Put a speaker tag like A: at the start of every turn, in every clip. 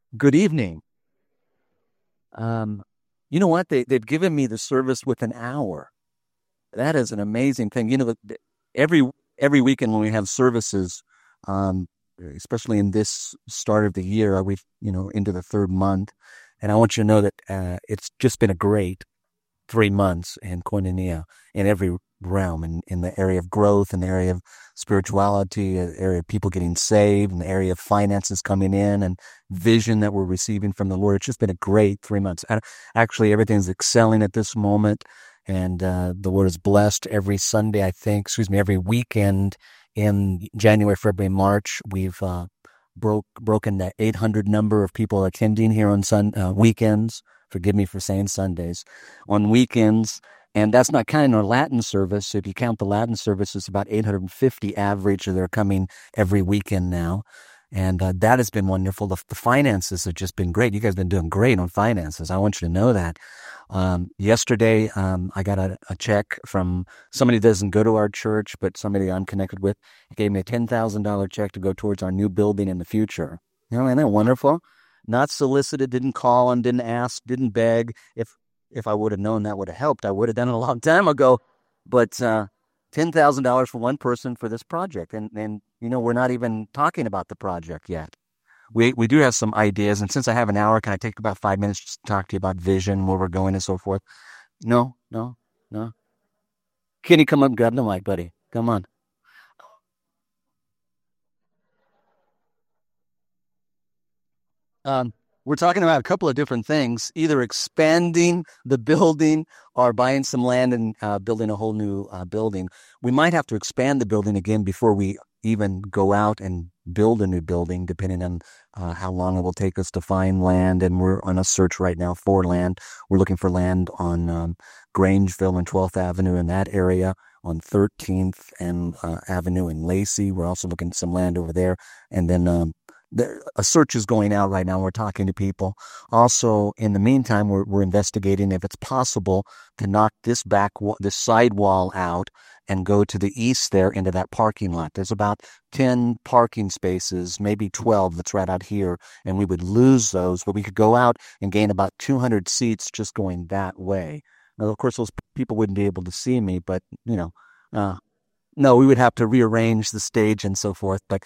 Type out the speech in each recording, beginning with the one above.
A: Good evening. Um, you know what? They've given me the service with an hour. That is an amazing thing. Every every weekend when we have services, um, especially in this start of the year, we've into the third month, and I want you to know that it's just been a great 3 months in koinonia in every realm, in the area of growth, in the area of spirituality, the area of people getting saved, in the area of finances coming in, and vision that we're receiving from the Lord. It's just been a great 3 months. Actually, everything's excelling at this moment, and the Lord is blessed every Sunday, I think, every weekend in January, February, March. We've broken the 800 number of people attending here on weekends. Forgive me for saying Sundays, on weekends. And that's not counting our Latin service. If you count the Latin service, it's about 850 average that are coming every weekend now. And that has been wonderful. The finances have just been great. You guys have been doing great on finances. I want you to know that. Yesterday, I got a check from somebody that doesn't go to our church, but somebody I'm connected with. He gave me a $10,000 check to go towards our new building in the future. Isn't that wonderful? Not solicited, didn't call and didn't ask, didn't beg. If I would have known that would have helped, I would have done it a long time ago. But $10,000 for one person for this project, and we're not even talking about the project yet. We do have some ideas, and since I have an hour, can I take about 5 minutes just to talk to you about vision, where we're going, and so forth? No, no, no. Kenny, come up, grab the mic, buddy. Come on. Um, we're talking about a couple of different things, either expanding the building or buying some land and building a whole new building. We might have to expand the building again before we even go out and build a new building, depending on how long it will take us to find land. And we're on a search right now for land. We're looking for land on Grangeville and 12th Avenue in that area, on 13th and Avenue in Lacey. We're also looking at some land over there. And then a search is going out right now. We're talking to people. Also, in the meantime, we're investigating if it's possible to knock this side wall out and go to the east there into that parking lot. There's about 10 parking spaces, maybe 12 that's right out here, and we would lose those, but we could go out and gain about 200 seats just going that way. Now, of course, those people wouldn't be able to see me, but, uh, no, we would have to rearrange the stage and so forth. But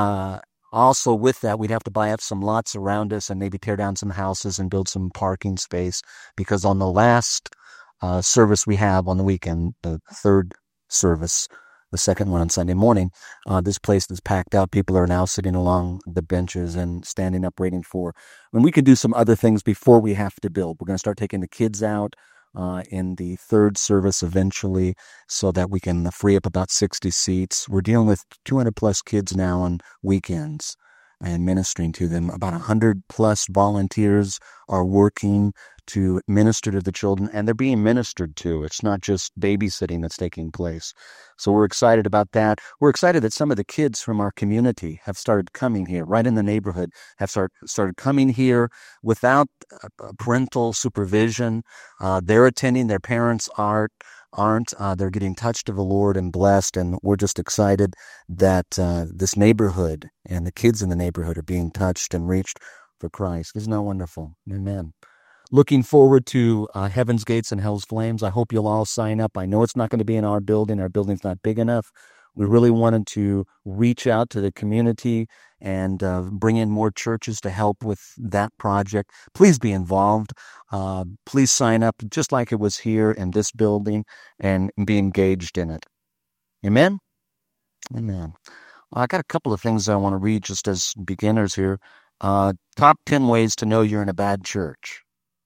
A: also, with that, we'd have to buy up some lots around us and maybe tear down some houses and build some parking space. Because on the last service we have on the weekend, the third service, the second one on Sunday morning, this place is packed out. People are now sitting along the benches and standing up waiting for. And we could do some other things before we have to build. We're going to start taking the kids out in the third service eventually, so that we can free up about 60 seats. We're dealing with 200 plus kids now on weekends and ministering to them. About 100 plus volunteers are working to minister to the children, and they're being ministered to. It's not just babysitting that's taking place. So we're excited about that. We're excited that some of the kids from our community have started coming here, right in the neighborhood, have started coming here without parental supervision. They're attending, their parents aren't. They're getting touched of the Lord and blessed, and we're just excited that this neighborhood and the kids in the neighborhood are being touched and reached for Christ. Isn't that wonderful? Amen. Looking forward to Heaven's Gates and Hell's Flames. I hope you'll all sign up. I know it's not going to be in our building. Our building's not big enough. We really wanted to reach out to the community and bring in more churches to help with that project. Please be involved. Please sign up just like it was here in this building and be engaged in it. Amen? Amen. I got a couple of things I want to read just as beginners here. Top 10 ways to know you're in a bad church.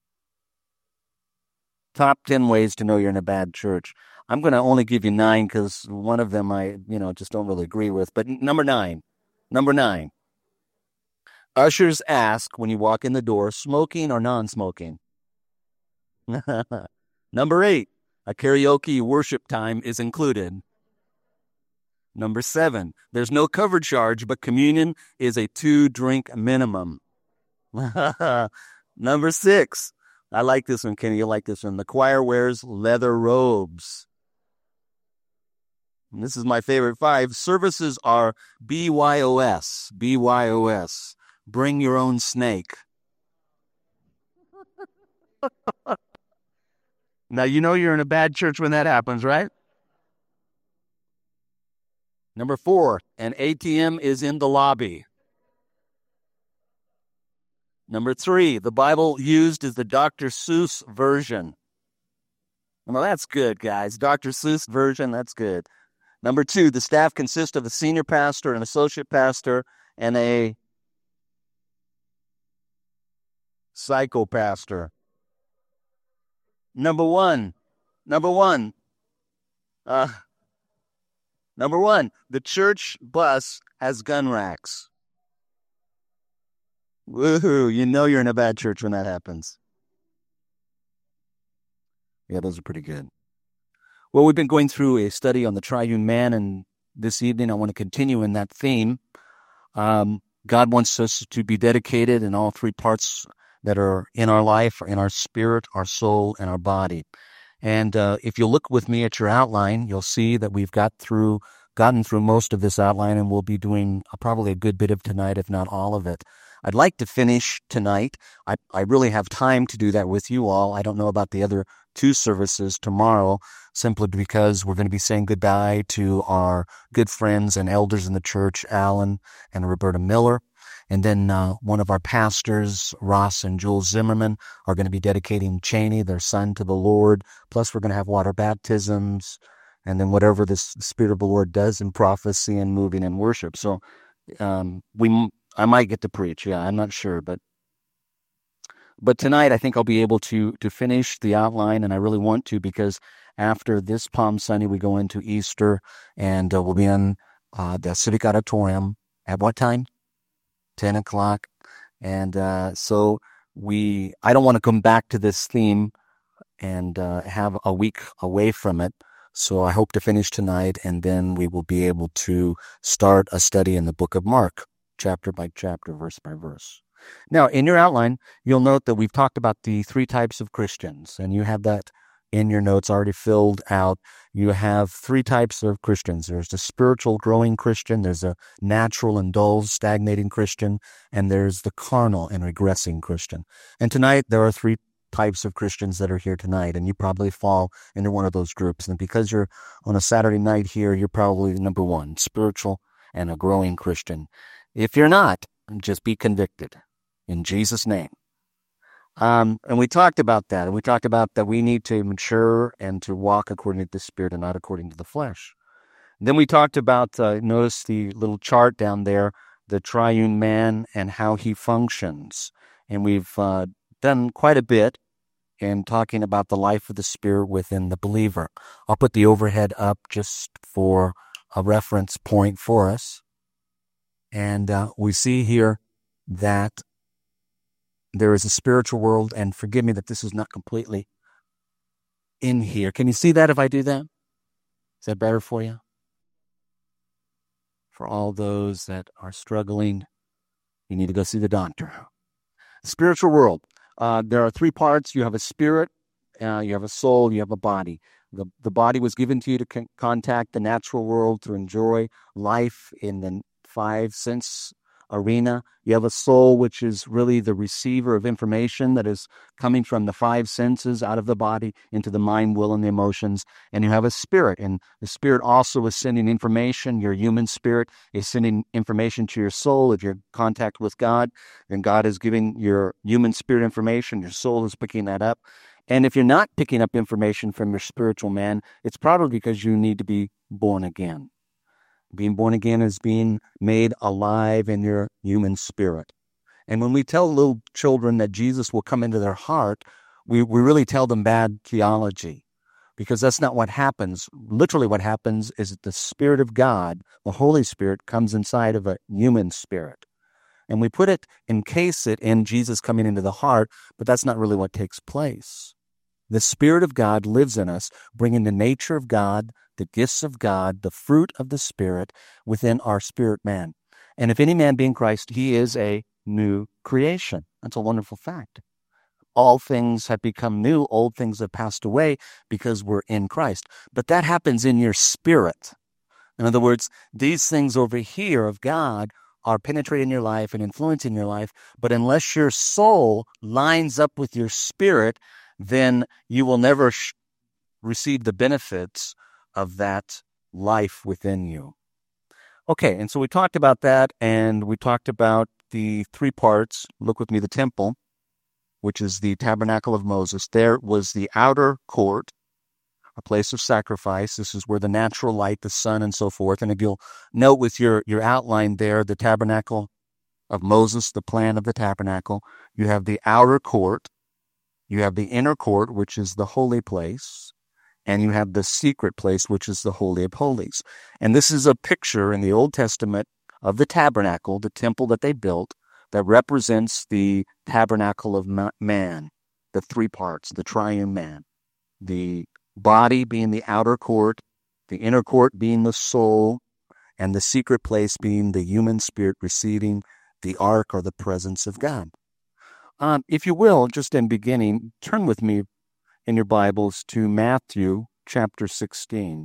A: Top 10 ways to know you're in a bad church. I'm going to only give you 9 because one of them I, just don't really agree with. But number nine, ushers ask when you walk in the door, smoking or non-smoking. Number 8, a karaoke worship time is included. Number 7, there's no cover charge, but communion is a 2-drink minimum. Number 6, I like this one, Kenny. You like this one. The choir wears leather robes. And this is my favorite 5. Services are BYOS. BYOS. Bring your own snake. Now, you know you're in a bad church when that happens, right? Number 4, an ATM is in the lobby. Number 3, the Bible used is the Dr. Seuss version. Well, that's good, guys. Dr. Seuss version, that's good. Number 2, the staff consists of a senior pastor, an associate pastor, and a psychopastor. Number one, uh, the church bus has gun racks. Woohoo! You know you're in a bad church when that happens. Yeah, those are pretty good. Well, we've been going through a study on the triune man, and this evening I want to continue in that theme. God wants us to be dedicated in all 3 parts that are in our life, in our spirit, our soul, and our body. And if you look with me at your outline, you'll see that we've gotten through most of this outline, and we'll be doing probably a good bit of tonight, if not all of it. I'd like to finish tonight. I really have time to do that with you all. I don't know about the other 2 services tomorrow, simply because we're going to be saying goodbye to our good friends and elders in the church, Alan and Roberta Miller. And then one of our pastors, Ross and Jules Zimmerman, are going to be dedicating Cheney, their son, to the Lord. Plus, we're going to have water baptisms, and then whatever the Spirit of the Lord does in prophecy and moving in worship. So I might get to preach. Yeah, I'm not sure, but tonight I think I'll be able to finish the outline, and I really want to, because after this Palm Sunday we go into Easter, and we'll be in the Civic Auditorium at what time? 10 o'clock. And so I don't want to come back to this theme and have a week away from it. So I hope to finish tonight, and then we will be able to start a study in the book of Mark, chapter by chapter, verse by verse. Now, in your outline, you'll note that we've talked about the 3 types of Christians, and you have that in your notes already filled out. You have 3 types of Christians. There's the spiritual growing Christian, there's a natural and dull stagnating Christian, and there's the carnal and regressing Christian. And tonight there are 3 types of Christians that are here tonight, and you probably fall into one of those groups. And because you're on a Saturday night here, you're probably number 1, spiritual and a growing Christian. If you're not, just be convicted in Jesus' name. And we talked about that. And we talked about that we need to mature and to walk according to the Spirit and not according to the flesh. And then we talked about, notice the little chart down there, the triune man and how he functions. And we've done quite a bit in talking about the life of the Spirit within the believer. I'll put the overhead up just for a reference point for us. And we see here that there is a spiritual world, and forgive me that this is not completely in here. Can you see that if I do that? Is that better for you? For all those that are struggling, you need to go see the doctor. Spiritual world. There are 3 parts. You have a spirit, you have a soul, you have a body. The body was given to you to contact the natural world, to enjoy life in the 5 sense arena. You have a soul, which is really the receiver of information that is coming from the 5 senses out of the body into the mind, will, and the emotions. And you have a spirit, and the spirit also is sending information. Your human spirit is sending information to your soul. If you're in contact with God, then God is giving your human spirit information. Your soul is picking that up. And if you're not picking up information from your spiritual man, it's probably because you need to be born again. Being born again is being made alive in your human spirit. And when we tell little children that Jesus will come into their heart, we really tell them bad theology, because that's not what happens. Literally what happens is that the Spirit of God, the Holy Spirit, comes inside of a human spirit. And we encase it in Jesus coming into the heart, but that's not really what takes place. The Spirit of God lives in us, bringing the nature of God, the gifts of God, the fruit of the Spirit within our spirit man. And if any man be in Christ, he is a new creation. That's a wonderful fact. All things have become new. Old things have passed away because we're in Christ. But that happens in your spirit. In other words, these things over here of God are penetrating your life and influencing your life, but unless your soul lines up with your spirit, then you will never receive the benefits of that life within you. Okay, and so we talked about that, and we talked about the three parts. Look with me, the temple, which is the tabernacle of Moses. There was the outer court, a place of sacrifice. This is where the natural light, the sun, and so forth. And if you'll note with your outline there, the tabernacle of Moses, the plan of the tabernacle, you have the outer court, you have the inner court, which is the holy place, and you have the secret place, which is the Holy of Holies. And this is a picture in the Old Testament of the tabernacle, the temple that they built, that represents the tabernacle of man, the three parts, the triune man. The body being the outer court, the inner court being the soul, and the secret place being the human spirit receiving the ark or the presence of God. If you will, just in beginning, turn with me in your Bibles to Matthew chapter 16.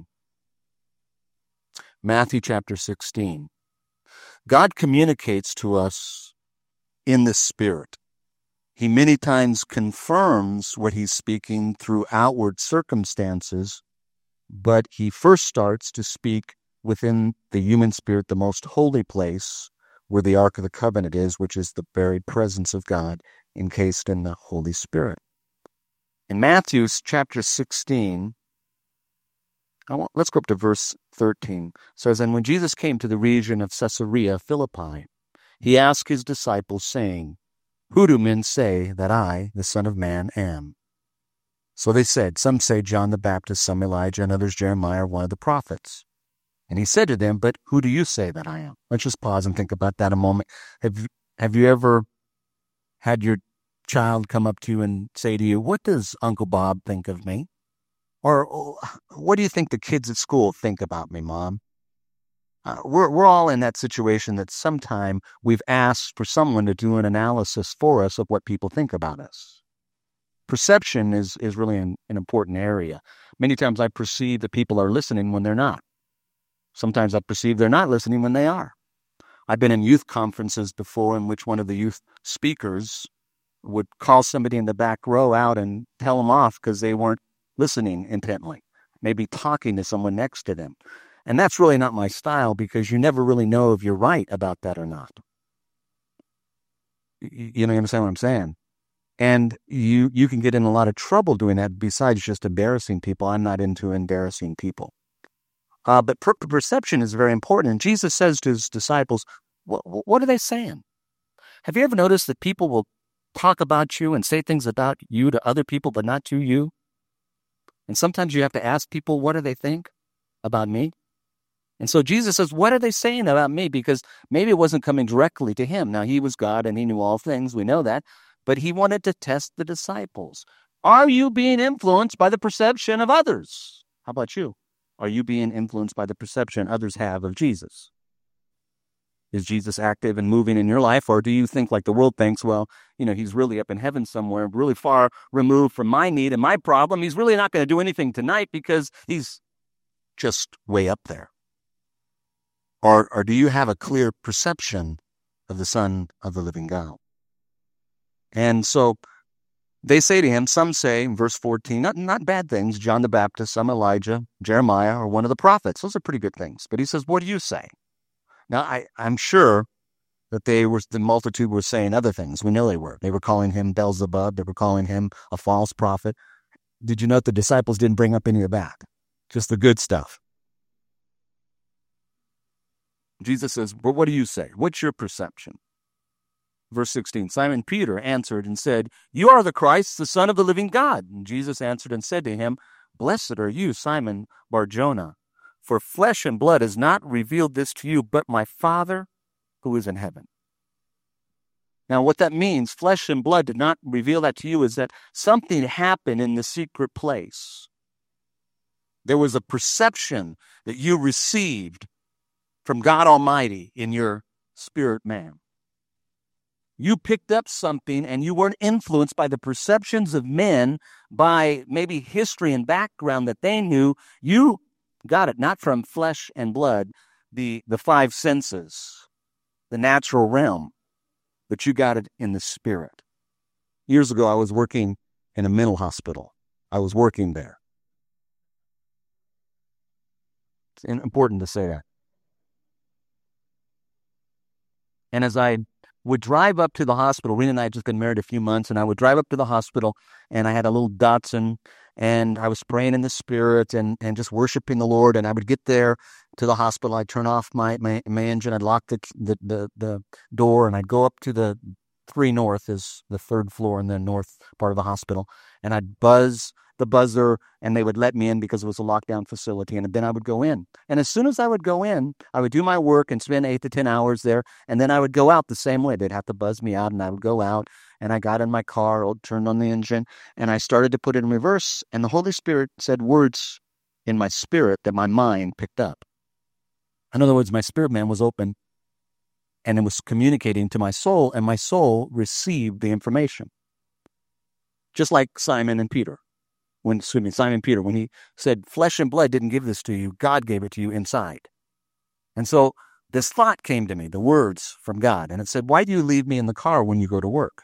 A: Matthew chapter 16. God communicates to us in the Spirit. He many times confirms what he's speaking through outward circumstances, but he first starts to speak within the human spirit, the most holy place where the Ark of the Covenant is, which is the very presence of God encased in the Holy Spirit. In Matthew chapter 16, let's go up to verse 13. It says, "And when Jesus came to the region of Caesarea Philippi, he asked his disciples, saying, 'Who do men say that I, the Son of Man, am?' So they said, 'Some say John the Baptist, some Elijah, and others Jeremiah or one of the prophets.' And he said to them, 'But who do you say that I am?'" Let's just pause and think about that a moment. Have you ever had your child come up to you and say to you, "What does Uncle Bob think of me?" Or, "What do you think the kids at school think about me, Mom?" We're all in that situation that sometime we've asked for someone to do an analysis for us of what people think about us. Perception is really an important area. Many times I perceive that people are listening when they're not. Sometimes I perceive they're not listening when they are. I've been in youth conferences before in which one of the youth speakers would call somebody in the back row out and tell them off because they weren't listening intently, maybe talking to someone next to them. And that's really not my style, because you never really know if you're right about that or not. You understand what I'm saying? And you can get in a lot of trouble doing that besides just embarrassing people. I'm not into embarrassing people. But perception is very important. And Jesus says to his disciples, what are they saying? Have you ever noticed that people will talk about you and say things about you to other people, but not to you? And sometimes you have to ask people, what do they think about me? And so Jesus says, what are they saying about me? Because maybe it wasn't coming directly to him. Now, he was God and he knew all things. We know that. But he wanted to test the disciples. Are you being influenced by the perception of others? How about you? Are you being influenced by the perception others have of Jesus? Is Jesus active and moving in your life? Or do you think like the world thinks, well, he's really up in heaven somewhere, really far removed from my need and my problem. He's really not going to do anything tonight because he's just way up there. Or do you have a clear perception of the Son of the living God? And so they say to him, some say, in verse 14, not bad things, John the Baptist, some Elijah, Jeremiah, or one of the prophets. Those are pretty good things. But he says, what do you say? Now, I'm sure that the multitude were saying other things. We know they were. They were calling him Beelzebub. They were calling him a false prophet. Did you note the disciples didn't bring up any of that? Just the good stuff. Jesus says, well, what do you say? What's your perception? Verse 16, Simon Peter answered and said, you are the Christ, the Son of the living God. And Jesus answered and said to him, blessed are you, Simon Bar-Jonah, for flesh and blood has not revealed this to you, but my Father who is in heaven. Now, what that means, flesh and blood did not reveal that to you, is that something happened in the secret place. There was a perception that you received from God Almighty in your spirit man. You picked up something and you weren't influenced by the perceptions of men, by maybe history and background that they knew. You got it not from flesh and blood, the five senses. the natural realm, but you got it in the spirit. Years ago, I was working in a mental hospital. I was working there. It's important to say that. And as I would drive up to the hospital, Rena and I had just been married a few months, and I would drive up to the hospital, and I had a little Datsun, and I was praying in the spirit and just worshiping the Lord. And I would get there to the hospital. I'd turn off my engine. I'd lock the door, and I'd go up to the 3 North is the 3rd floor in the north part of the hospital. And I'd buzz the buzzer, and they would let me in because it was a lockdown facility. And then I would go in. And as soon as I would go in, I would do my work and spend 8 to 10 hours there. And then I would go out the same way. They'd have to buzz me out, and I would go out. And I got in my car, turned on the engine, and I started to put it in reverse. And the Holy Spirit said words in my spirit that my mind picked up. In other words, my spirit man was open, and it was communicating to my soul, and my soul received the information. Just like Simon Peter, when he said, flesh and blood didn't give this to you, God gave it to you inside. And so this thought came to me, the words from God, and it said, why do you leave me in the car when you go to work?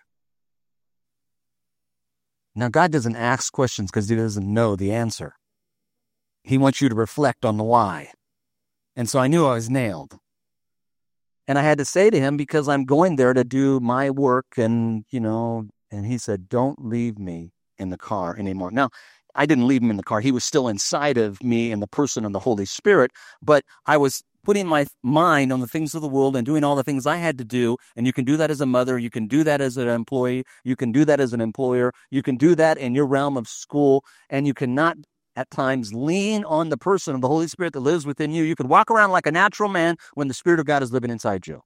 A: Now, God doesn't ask questions because he doesn't know the answer. He wants you to reflect on the why. And so I knew I was nailed. And I had to say to him, because I'm going there to do my work, and he said, don't leave me in the car anymore. Now, I didn't leave him in the car. He was still inside of me in the person of the Holy Spirit, but I was putting my mind on the things of the world and doing all the things I had to do. And you can do that as a mother. You can do that as an employee. You can do that as an employer. You can do that in your realm of school. And you cannot at times lean on the person of the Holy Spirit that lives within you. You can walk around like a natural man when the Spirit of God is living inside you.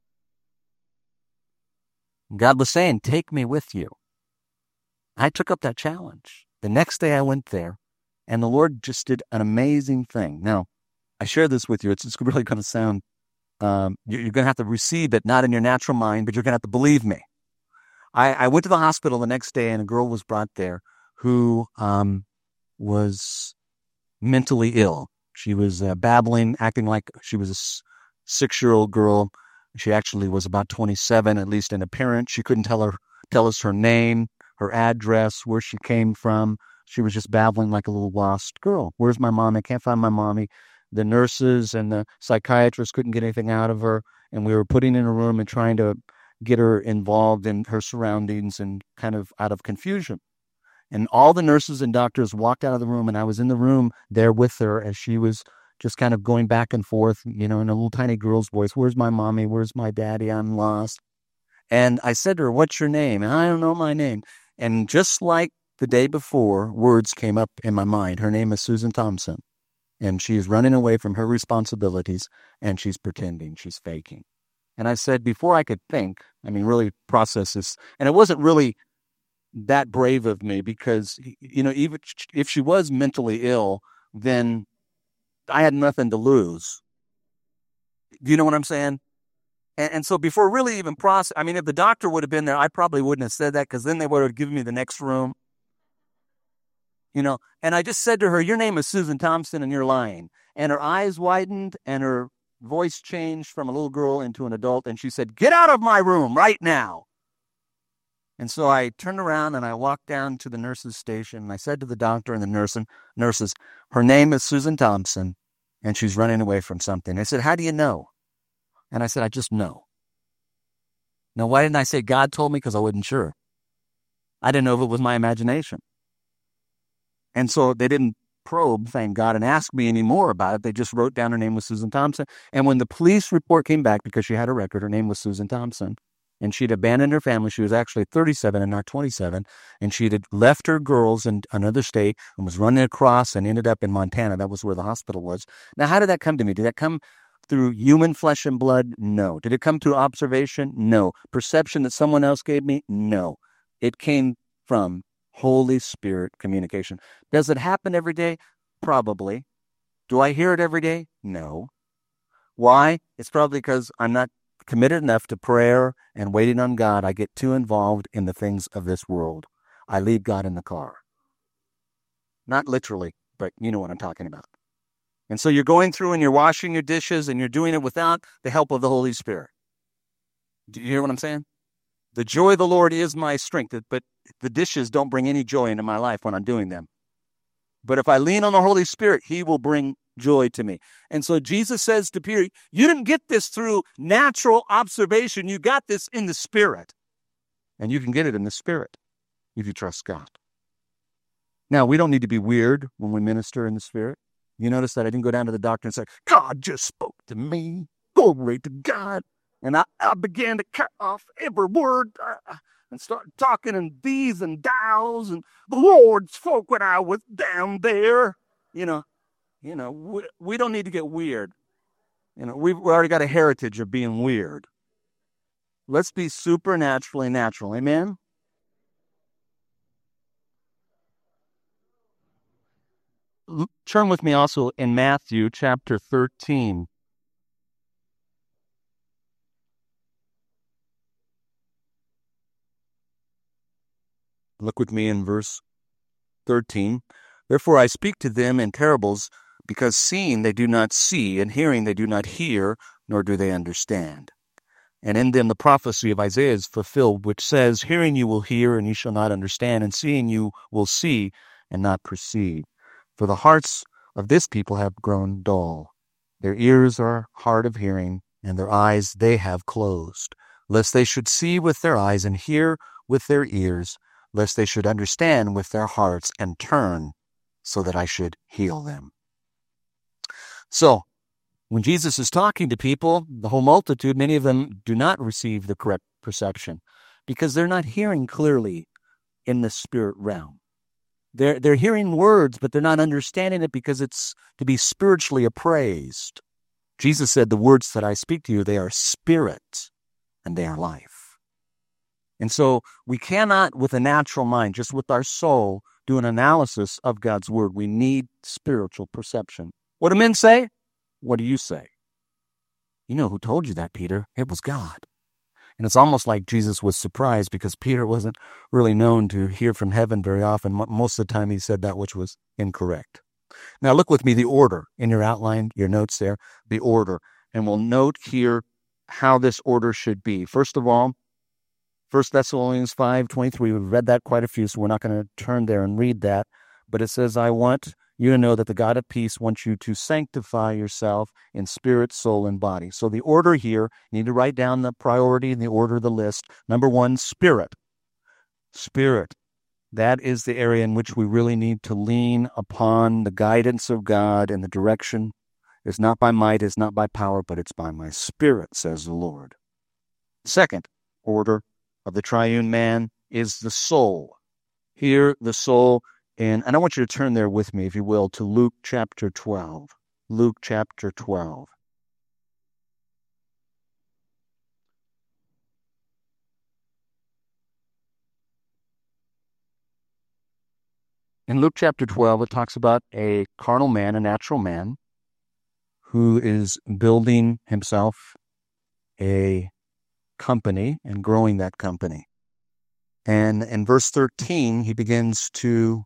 A: God was saying, take me with you. I took up that challenge. The next day I went there, and the Lord just did an amazing thing. Now, I share this with you. It's really going to sound, you're going to have to receive it, not in your natural mind, but you're going to have to believe me. I went to the hospital the next day, and a girl was brought there who was mentally ill. She was babbling, acting like she was a 6-year-old girl. She actually was about 27, at least in appearance. She couldn't tell us her name, her address, where she came from. She was just babbling like a little lost girl. Where's my mommy? I can't find my mommy. The nurses and the psychiatrists couldn't get anything out of her, and we were putting in a room and trying to get her involved in her surroundings and kind of out of confusion. And all the nurses and doctors walked out of the room, and I was in the room there with her as she was just kind of going back and forth, in a little tiny girl's voice. Where's my mommy? Where's my daddy? I'm lost. And I said to her, what's your name? And I don't know my name. And just like the day before, words came up in my mind. Her name is Susan Thompson. And she is running away from her responsibilities, and she's pretending, she's faking. And I said, before I could think, really process this, and it wasn't really that brave of me because, even if she was mentally ill, then I had nothing to lose. Do you know what I'm saying? And so before really even process, if the doctor would have been there, I probably wouldn't have said that because then they would have given me the next room. And I just said to her, your name is Susan Thompson and you're lying. And her eyes widened and her voice changed from a little girl into an adult. And she said, get out of my room right now. And so I turned around and I walked down to the nurse's station. And I said to the doctor and the nurses, her name is Susan Thompson and she's running away from something. They said, how do you know? And I said, I just know. Now, why didn't I say God told me? Because I wasn't sure. I didn't know if it was my imagination. And so they didn't probe, thank God, and ask me any more about it. They just wrote down her name was Susan Thompson. And when the police report came back, because she had a record, her name was Susan Thompson. And she'd abandoned her family. She was actually 37 and not 27. And she had left her girls in another state and was running across and ended up in Montana. That was where the hospital was. Now, how did that come to me? Did that come through human flesh and blood? No. Did it come through observation? No. Perception that someone else gave me? No. It came from Holy Spirit communication. Does it happen every day? Probably. Do I hear it every day? No. Why? It's probably because I'm not committed enough to prayer and waiting on God. I get too involved in the things of this world. I leave God in the car. Not literally, but you know what I'm talking about. And so you're going through and you're washing your dishes and you're doing it without the help of the Holy Spirit. Do you hear what I'm saying? The joy of the Lord is my strength, but the dishes don't bring any joy into my life when I'm doing them. But if I lean on the Holy Spirit, He will bring joy to me. And so Jesus says to Peter, you didn't get this through natural observation. You got this in the Spirit. And you can get it in the Spirit if you trust God. Now, we don't need to be weird when we minister in the Spirit. You notice that I didn't go down to the doctor and say, God just spoke to me. Glory to God. And I began to cut off every word and start talking in these and thous. And the Lord spoke when I was down there. We don't need to get weird. We've already got a heritage of being weird. Let's be supernaturally natural. Amen? Turn with me also in Matthew chapter 13. Look with me in verse 13. Therefore I speak to them in parables, because seeing they do not see, and hearing they do not hear, nor do they understand. And in them the prophecy of Isaiah is fulfilled, which says, hearing you will hear, and you shall not understand, and seeing you will see, and not perceive. For the hearts of this people have grown dull. Their ears are hard of hearing, and their eyes they have closed, lest they should see with their eyes, and hear with their ears, lest they should understand with their hearts and turn, so that I should heal them. So, when Jesus is talking to people, the whole multitude, many of them do not receive the correct perception because they're not hearing clearly in the spirit realm. They're hearing words, but they're not understanding it because it's to be spiritually appraised. Jesus said, the words that I speak to you, they are spirit and they are life. And so we cannot, with a natural mind, just with our soul, do an analysis of God's word. We need spiritual perception. What do men say? What do you say? You know who told you that, Peter? It was God. And it's almost like Jesus was surprised because Peter wasn't really known to hear from heaven very often. Most of the time he said that which was incorrect. Now look with me, the order in your outline, your notes there, the order. And we'll note here how this order should be. First of all, 1 Thessalonians 5:23, we've read that quite a few, so we're not going to turn there and read that. But it says, I want you to know that the God of peace wants you to sanctify yourself in spirit, soul, and body. So the order here, you need to write down the priority and the order of the list. Number one, spirit. Spirit. That is the area in which we really need to lean upon the guidance of God and the direction. It's not by might, it's not by power, but it's by my spirit, says the Lord. Second order of the triune man is the soul. Here, the soul, and I want you to turn there with me, if you will, to Luke chapter 12. Luke chapter 12. In Luke chapter 12, it talks about a carnal man, a natural man, who is building himself a company and growing that company. And in verse 13, he begins to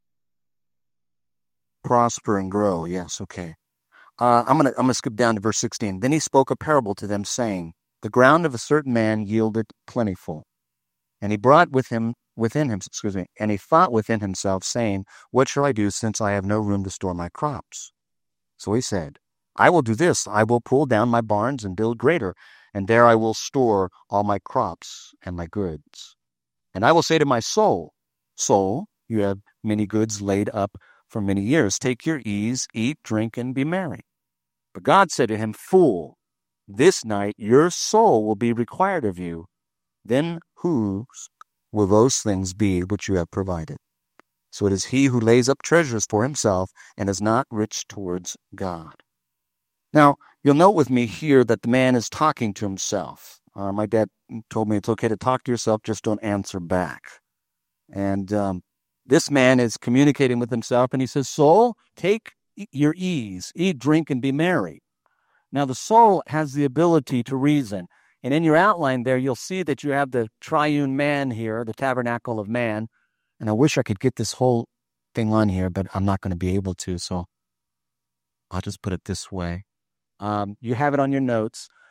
A: prosper and grow. Yes, okay. I'm gonna skip down to verse 16. Then he spoke a parable to them, saying, the ground of a certain man yielded plentiful. And he brought and he thought within himself, saying, what shall I do, since I have no room to store my crops? So he said, I will do this. I will pull down my barns and build greater, and there I will store all my crops and my goods. And I will say to my soul, soul, you have many goods laid up for many years. Take your ease, eat, drink, and be merry. But God said to him, fool, this night your soul will be required of you. Then whose will those things be which you have provided? So it is he who lays up treasures for himself and is not rich towards God. Now, you'll note with me here that the man is talking to himself. My dad told me it's okay to talk to yourself, just don't answer back. And this man is communicating with himself, and he says, soul, take your ease, eat, drink, and be merry. Now, the soul has the ability to reason. And in your outline there, you'll see that you have the triune man here, the tabernacle of man. And I wish I could get this whole thing on here, but I'm not going to be able to, so I'll just put it this way. You have it on your notes.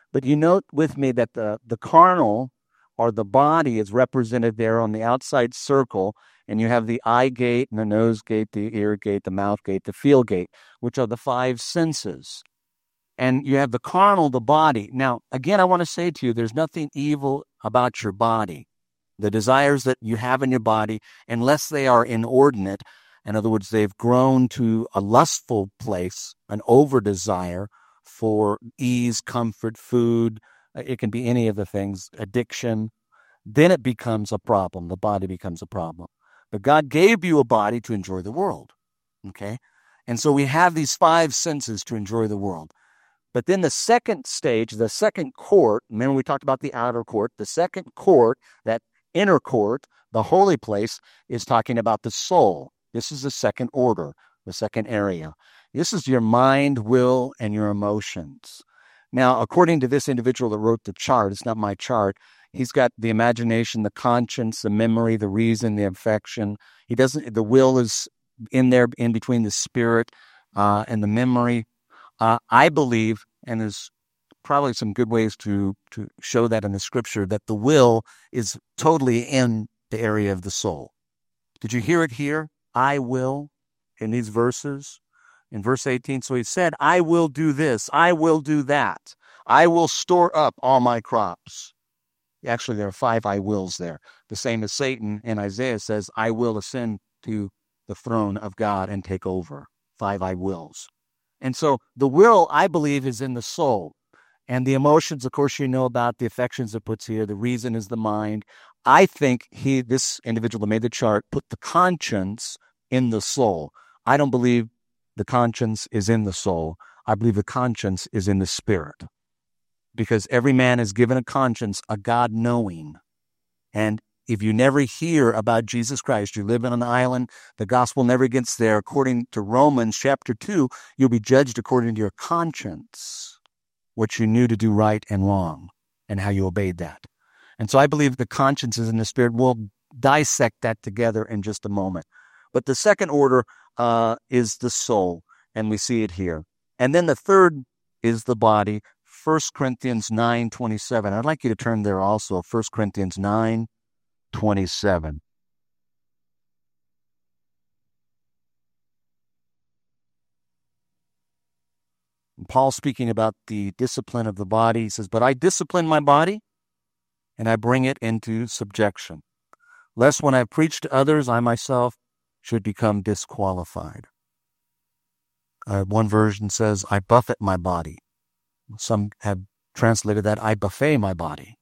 A: But you note with me that the carnal or the body is represented there on the outside circle, and you have the eye gate and the nose gate, the ear gate, the mouth gate, the feel gate, which are the five senses. And you have the carnal, the body. Now, again, I want to say to you, there's nothing evil about your body. The desires that you have in your body, unless they are inordinate, in other words, they've grown to a lustful place, an over-desire for ease, comfort, food. It can be any of the things, addiction. Then it becomes a problem. The body becomes a problem. But God gave you a body to enjoy the world, okay? And so we have these five senses to enjoy the world. But then the second stage, the second court, remember we talked about the outer court, the second court, that inner court, the holy place, is talking about the soul. This is the second order, the second area. This is your mind, will, and your emotions. Now, according to this individual that wrote the chart, it's not my chart, he's got the imagination, the conscience, the memory, the reason, the affection. The will is in there, in between the spirit and the memory. I believe, and there's probably some good ways to show that in the scripture, that the will is totally in the area of the soul. Did you hear it here? I will, in these verses. In verse 18, so he said, I will do this, I will do that. I will store up all my crops. Actually, there are 5 I wills there. The same as Satan in Isaiah says, I will ascend to the throne of God and take over. 5 I wills. And so the will, I believe, is in the soul. And the emotions, of course, you know about the affections it puts here. The reason is the mind. I think this individual that made the chart put the conscience in the soul. I don't believe the conscience is in the soul. I believe the conscience is in the spirit. Because every man is given a conscience, a God knowing. And if you never hear about Jesus Christ, you live on an island, the gospel never gets there. According to Romans chapter 2, you'll be judged according to your conscience, what you knew to do right and wrong, and how you obeyed that. And so I believe the conscience is in the spirit. We'll dissect that together in just a moment. But the second order is the soul, and we see it here. And then the third is the body, 1 Corinthians 9:27. I'd like you to turn there also, 1 Corinthians 9:27. Paul speaking about the discipline of the body, he says, but I discipline my body, and I bring it into subjection, lest when I preach to others, I myself should become disqualified. One version says, I buffet my body. Some have translated that, I buffet my body.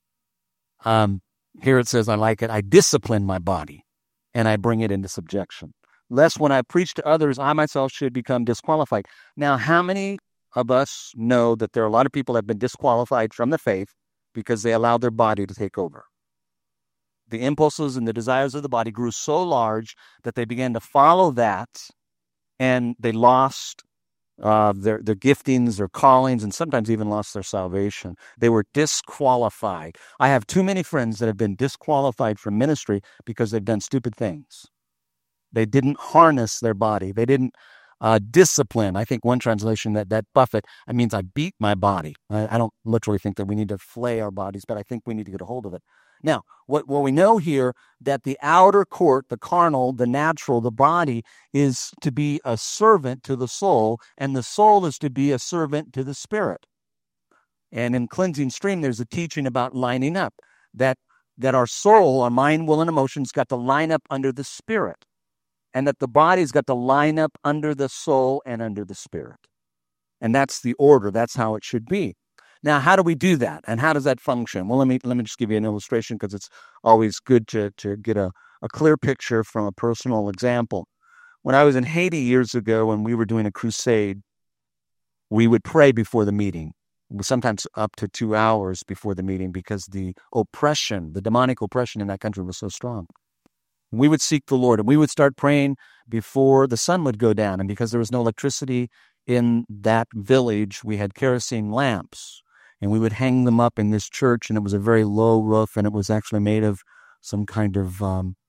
A: Here it says, I like it, I discipline my body, and I bring it into subjection, lest when I preach to others, I myself should become disqualified. Now, how many of us know that there are a lot of people that have been disqualified from the faith because they allowed their body to take over? The impulses and the desires of the body grew so large that they began to follow that, and they lost their giftings, their callings, and sometimes even lost their salvation. They were disqualified. I have too many friends that have been disqualified from ministry because they've done stupid things. They didn't harness their body. They didn't discipline. I think one translation that buffet, it means I beat my body. I don't literally think that we need to flay our bodies, but I think we need to get a hold of it. Now, what we know here, that the outer court, the carnal, the natural, the body, is to be a servant to the soul, and the soul is to be a servant to the spirit. And in Cleansing Stream, there's a teaching about lining up, that our soul, our mind, will, and emotions got to line up under the spirit, and that the body's got to line up under the soul and under the spirit. And that's the order. That's how it should be. Now, how do we do that? And how does that function? Well, let me just give you an illustration, because it's always good to get a clear picture from a personal example. When I was in Haiti years ago, when we were doing a crusade, we would pray before the meeting, sometimes up to 2 hours before the meeting, because the oppression, the demonic oppression in that country was so strong. We would seek the Lord, and we would start praying before the sun would go down. And because there was no electricity in that village, we had kerosene lamps, and we would hang them up in this church, and it was a very low roof, and it was actually made of some kind of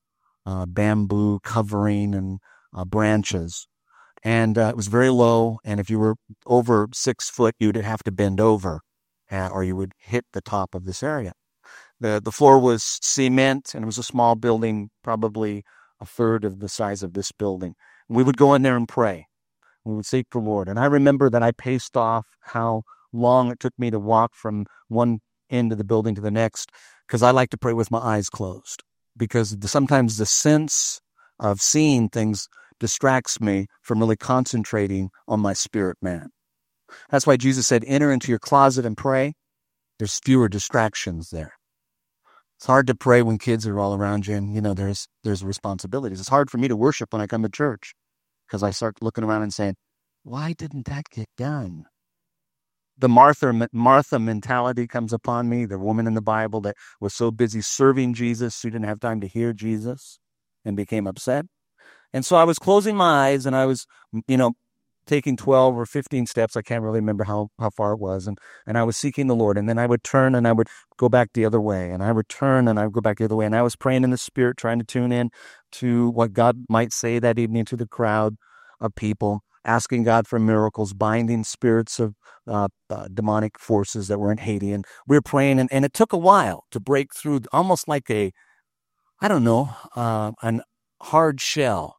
A: bamboo covering and branches. And it was very low, and if you were over 6 foot, you'd have to bend over. or you would hit the top of this area. The floor was cement, and it was a small building, probably a third of the size of this building. We would go in there and pray. We would seek the Lord. And I remember that I paced off how long it took me to walk from one end of the building to the next, because I like to pray with my eyes closed, because sometimes the sense of seeing things distracts me from really concentrating on my spirit man. That's why Jesus said, enter into your closet and pray. There's fewer distractions there. It's hard to pray when kids are all around you, and there's responsibilities. It's hard for me to worship when I come to church, because I start looking around and saying, why didn't that get done? The Martha mentality comes upon me, the woman in the Bible that was so busy serving Jesus, she didn't have time to hear Jesus and became upset. And so I was closing my eyes, and I was, taking 12 or 15 steps. I can't really remember how far it was. And I was seeking the Lord. And then I would turn and I would go back the other way. And I would turn and I would go back the other way. And I was praying in the Spirit, trying to tune in to what God might say that evening to the crowd of people, asking God for miracles, binding spirits of demonic forces that were in Haiti. And we were praying, and it took a while to break through, almost like an hard shell.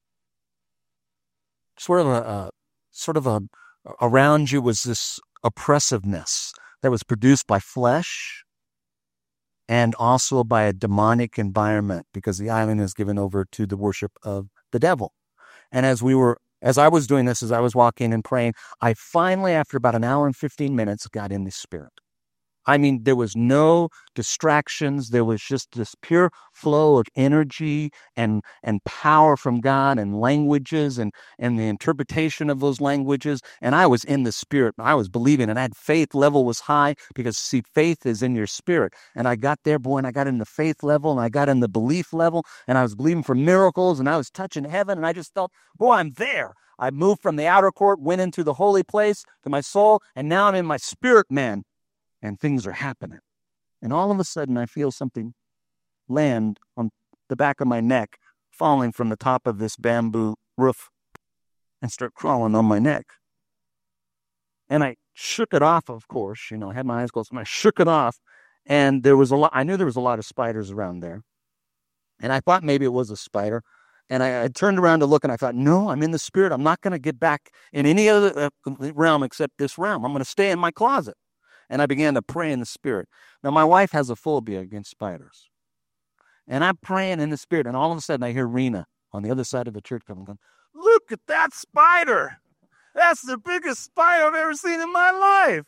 A: Around you was this oppressiveness that was produced by flesh and also by a demonic environment, because the island is given over to the worship of the devil. And as I was doing this, as I was walking and praying, I finally, after about an hour and 15 minutes, got in the Spirit. I mean, there was no distractions. There was just this pure flow of energy and power from God, and languages and the interpretation of those languages. And I was in the Spirit. I was believing, and I had faith level was high, because, see, faith is in your spirit. And I got there, boy, and I got in the faith level, and I got in the belief level, and I was believing for miracles, and I was touching heaven, and I just felt, boy, I'm there. I moved from the outer court, went into the holy place to my soul, and now I'm in my spirit, man. And things are happening. And all of a sudden, I feel something land on the back of my neck, falling from the top of this bamboo roof, and start crawling on my neck. And I shook it off, of course. I had my eyes closed, and I shook it off. And I knew there was a lot of spiders around there. And I thought maybe it was a spider. And I turned around to look, and I thought, no, I'm in the Spirit. I'm not going to get back in any other realm except this realm. I'm going to stay in my closet. And I began to pray in the Spirit. Now, my wife has a phobia against spiders. And I'm praying in the Spirit, and all of a sudden I hear Rena on the other side of the church coming, going, look at that spider. That's the biggest spider I've ever seen in my life.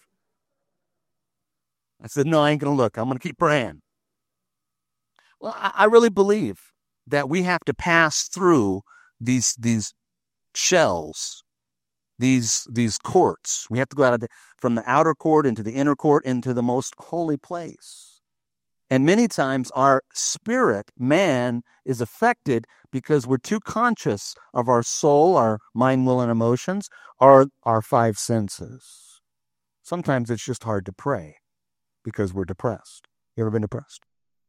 A: I said, no, I ain't going to look. I'm going to keep praying. Well, I really believe that we have to pass through these shells, these courts. We have to go out from the outer court into the inner court into the most holy place. And many times our spirit, man, is affected because we're too conscious of our soul, our mind, will, and emotions, or our five senses. Sometimes it's just hard to pray because we're depressed. You ever been depressed?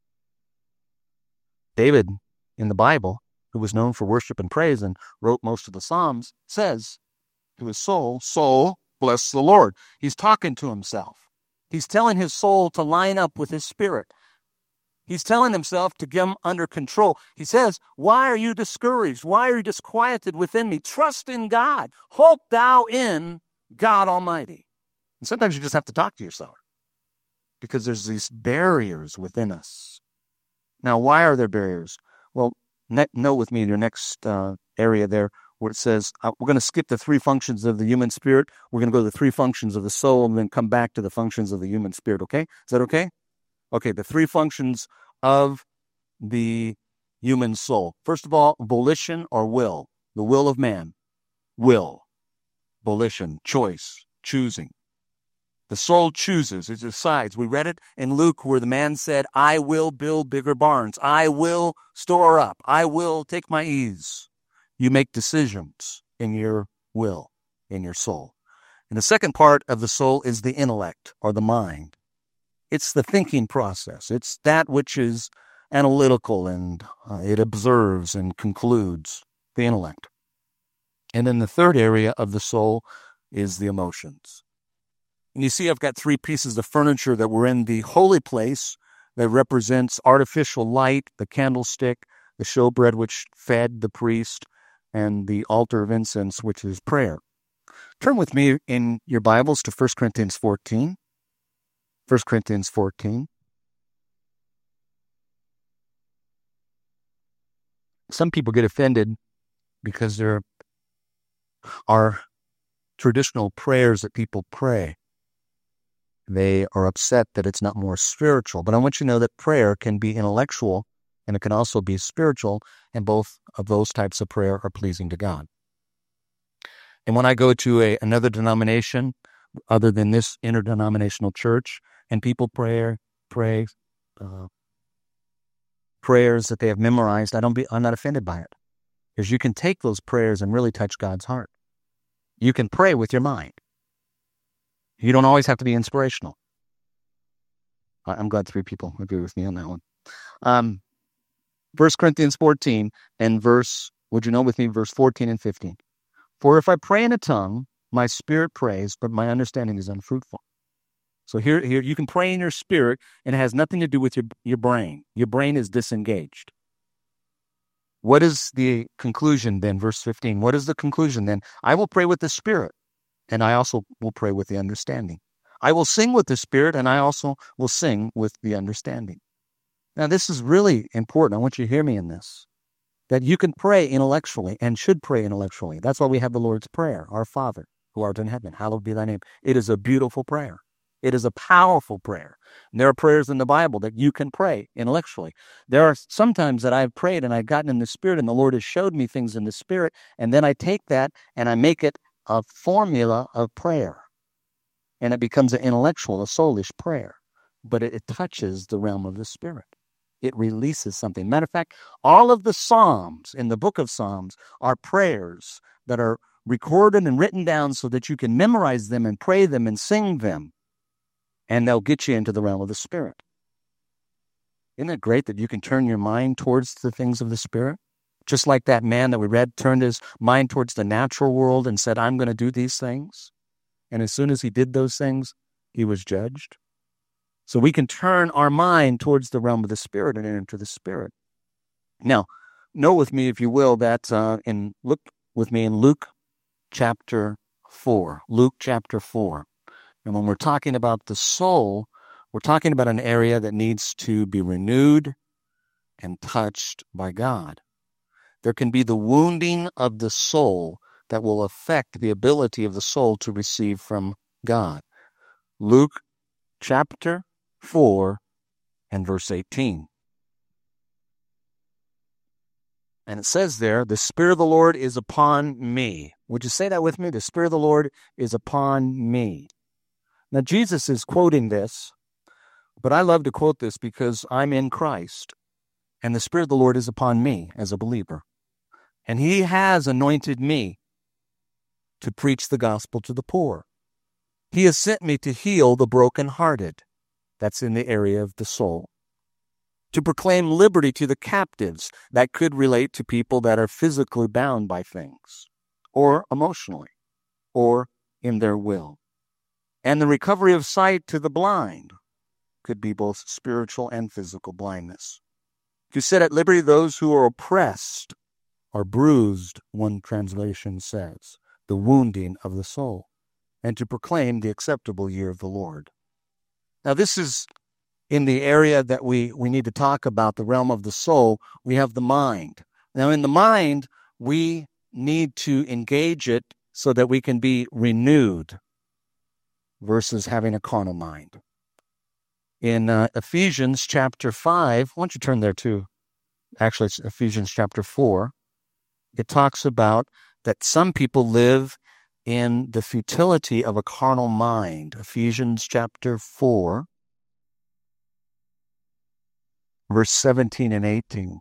A: David, in the Bible, who was known for worship and praise and wrote most of the Psalms, says to his soul, soul, bless the Lord. He's talking to himself. He's telling his soul to line up with his spirit. He's telling himself to get him under control. He says, why are you discouraged? Why are you disquieted within me? Trust in God. Hope thou in God Almighty. And sometimes you just have to talk to yourself, because there's these barriers within us. Now, why are there barriers? Well, note with me your next area there, where it says, we're going to skip the three functions of the human spirit. We're going to go to the three functions of the soul, and then come back to the functions of the human spirit, okay? Is that okay? Okay, the three functions of the human soul. First of all, volition or will. The will of man. Will. Volition. Choice. Choosing. The soul chooses. It decides. We read it in Luke where the man said, I will build bigger barns. I will store up. I will take my ease. You make decisions in your will, in your soul. And the second part of the soul is the intellect or the mind. It's the thinking process. It's that which is analytical, and it observes and concludes, the intellect. And then the third area of the soul is the emotions. And you see I've got 3 pieces of furniture that were in the holy place that represents artificial light, the candlestick, the showbread which fed the priest, and the altar of incense, which is prayer. Turn with me in your Bibles to 1 Corinthians 14. 1 Corinthians 14. Some people get offended because there are traditional prayers that people pray. They are upset that it's not more spiritual. But I want you to know that prayer can be intellectual and it can also be spiritual, and both of those types of prayer are pleasing to God. And when I go to another denomination other than this interdenominational church, and people pray prayers that they have memorized, I'm not offended by it, because you can take those prayers and really touch God's heart. You can pray with your mind. You don't always have to be inspirational. I'm glad 3 people agree with me on that one. 1 Corinthians 14 and verse 14 and 15. For if I pray in a tongue, my spirit prays, but my understanding is unfruitful. So here you can pray in your spirit, and it has nothing to do with your brain. Your brain is disengaged. What is the conclusion then? Verse 15. What is the conclusion then? I will pray with the spirit, and I also will pray with the understanding. I will sing with the spirit, and I also will sing with the understanding. Now, this is really important. I want you to hear me in this, that you can pray intellectually and should pray intellectually. That's why we have the Lord's Prayer. Our Father, who art in heaven, hallowed be thy name. It is a beautiful prayer. It is a powerful prayer. And there are prayers in the Bible that you can pray intellectually. There are sometimes that I've prayed and I've gotten in the Spirit, and the Lord has showed me things in the Spirit, and then I take that and I make it a formula of prayer. And it becomes an intellectual, a soulish prayer. But it touches the realm of the Spirit. It releases something. Matter of fact, all of the Psalms in the book of Psalms are prayers that are recorded and written down so that you can memorize them and pray them and sing them. And they'll get you into the realm of the Spirit. Isn't it great that you can turn your mind towards the things of the Spirit? Just like that man that we read turned his mind towards the natural world and said, I'm going to do these things. And as soon as he did those things, he was judged. So we can turn our mind towards the realm of the Spirit and enter the Spirit. Now, know with me, if you will, that look with me in Luke chapter 4. Luke chapter 4. And when we're talking about the soul, we're talking about an area that needs to be renewed and touched by God. There can be the wounding of the soul that will affect the ability of the soul to receive from God. Luke chapter 4 and verse 18. And it says there, the Spirit of the Lord is upon me. Would you say that with me? The Spirit of the Lord is upon me. Now, Jesus is quoting this, but I love to quote this because I'm in Christ, and the Spirit of the Lord is upon me as a believer. And He has anointed me to preach the gospel to the poor. He has sent me to heal the brokenhearted. That's in the area of the soul. To proclaim liberty to the captives. That could relate to people that are physically bound by things, or emotionally, or in their will. And the recovery of sight to the blind. Could be both spiritual and physical blindness. To set at liberty those who are oppressed or bruised, one translation says, the wounding of the soul. And to proclaim the acceptable year of the Lord. Now, this is in the area that we need to talk about, the realm of the soul. We have the mind. Now, in the mind, we need to engage it so that we can be renewed versus having a carnal mind. In Ephesians chapter 5, why don't you turn there too? Actually, it's Ephesians chapter 4. It talks about that some people live in the futility of a carnal mind. Ephesians chapter 4, verse 17 and 18.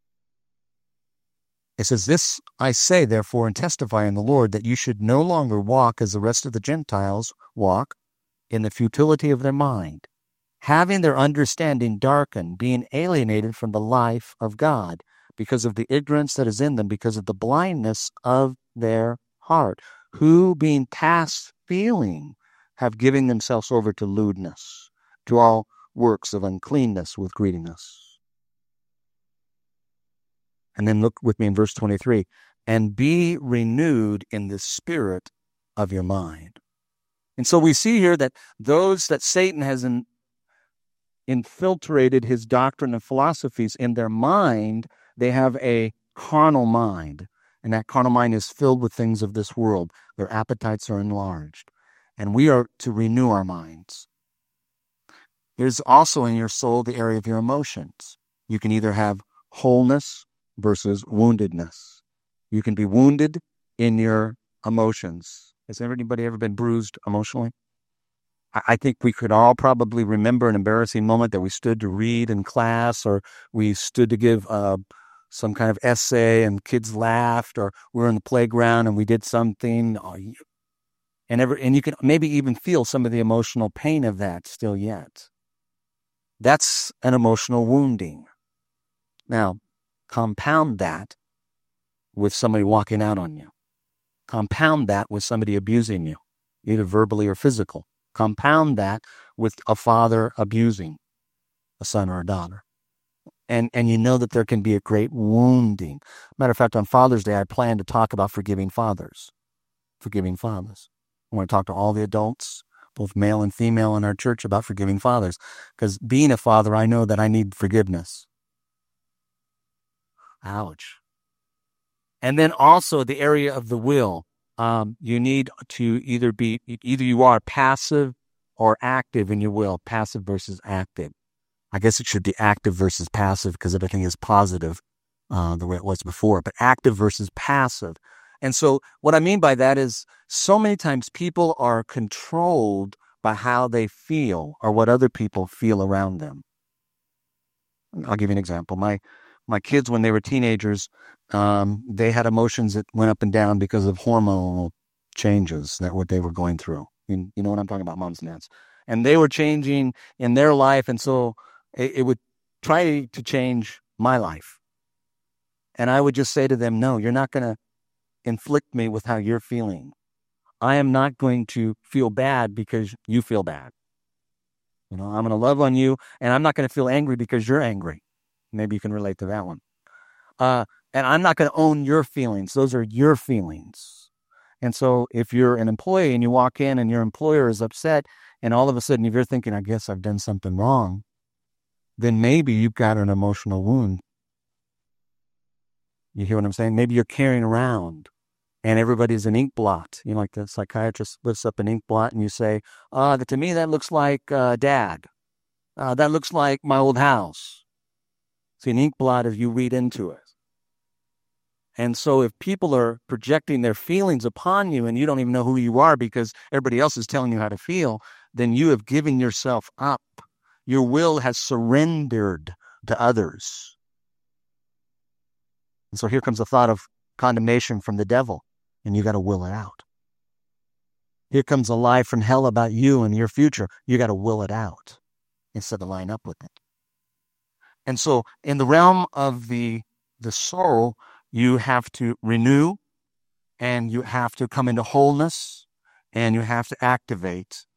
A: It says, this I say, therefore, and testify in the Lord, that you should no longer walk as the rest of the Gentiles walk, in the futility of their mind, having their understanding darkened, being alienated from the life of God, because of the ignorance that is in them, because of the blindness of their heart, who being past feeling have given themselves over to lewdness, to all works of uncleanness with greediness. And then look with me in verse 23. And be renewed in the spirit of your mind. And so we see here that those that Satan has infiltrated his doctrine and philosophies in their mind, they have a carnal mind. And that carnal mind is filled with things of this world. Their appetites are enlarged. And we are to renew our minds. There's also in your soul the area of your emotions. You can either have wholeness versus woundedness. You can be wounded in your emotions. Has anybody ever been bruised emotionally? I think we could all probably remember an embarrassing moment that we stood to read in class, or we stood to give some kind of essay and kids laughed, or we were in the playground and we did something. And you can maybe even feel some of the emotional pain of that still yet. That's an emotional wounding. Now, compound that with somebody walking out on you. Compound that with somebody abusing you, either verbally or physical. Compound that with a father abusing a son or a daughter. And you know that there can be a great wounding. Matter of fact, on Father's Day, I plan to talk about forgiving fathers. Forgiving fathers. I want to talk to all the adults, both male and female in our church, about forgiving fathers. Because being a father, I know that I need forgiveness. Ouch. And then also the area of the will. You need to either you are passive or active in your will. Passive versus active. I guess it should be active versus passive because everything is positive the way it was before. But active versus passive. And so what I mean by that is so many times people are controlled by how they feel or what other people feel around them. I'll give you an example. My kids, when they were teenagers, they had emotions that went up and down because of hormonal changes that what they were going through. You know what I'm talking about, moms and dads. And they were changing in their life, and so it would try to change my life. And I would just say to them, no, you're not going to inflict me with how you're feeling. I am not going to feel bad because you feel bad. I'm going to love on you, and I'm not going to feel angry because you're angry. Maybe you can relate to that one. And I'm not going to own your feelings. Those are your feelings. And so if you're an employee and you walk in and your employer is upset, and all of a sudden if you're thinking, I guess I've done something wrong, then maybe you've got an emotional wound. You hear what I'm saying? Maybe you're carrying around and everybody's an ink blot. Like the psychiatrist lifts up an ink blot and you say, to me that looks like Dad. That looks like my old house. See, an ink blot as you read into it. And so if people are projecting their feelings upon you and you don't even know who you are because everybody else is telling you how to feel, then you have given yourself up. Your will has surrendered to others. And so here comes the thought of condemnation from the devil, and you got to will it out. Here comes a lie from hell about you and your future. You got to will it out instead of line up with it. And so in the realm of the soul, you have to renew, and you have to come into wholeness, and you have to activate